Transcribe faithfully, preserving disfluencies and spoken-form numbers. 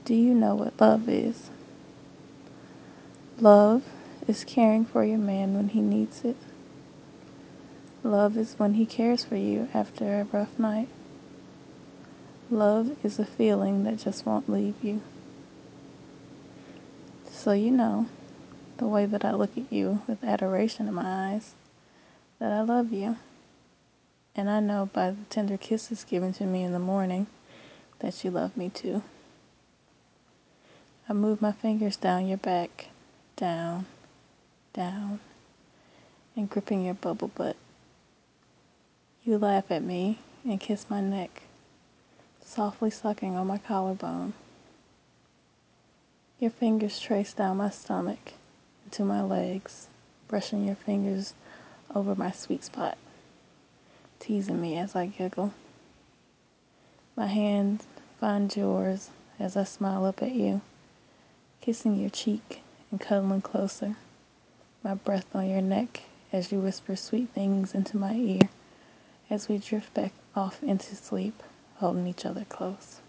Do you know what love is? Love is caring for your man when he needs it. Love is when he cares for you after a rough night. Love is a feeling that just won't leave you. So you know, the way that I look at you with adoration in my eyes, that I love you. And I know by the tender kisses given to me in the morning that you love me too. I move my fingers down your back, down, down, and gripping your bubble butt. You laugh at me and kiss my neck, softly sucking on my collarbone. Your fingers trace down my stomach into my legs, brushing your fingers over my sweet spot, teasing me as I giggle. My hand finds yours as I smile up at you, kissing your cheek and cuddling closer, my breath on your neck as you whisper sweet things into my ear as we drift back off into sleep, holding each other close.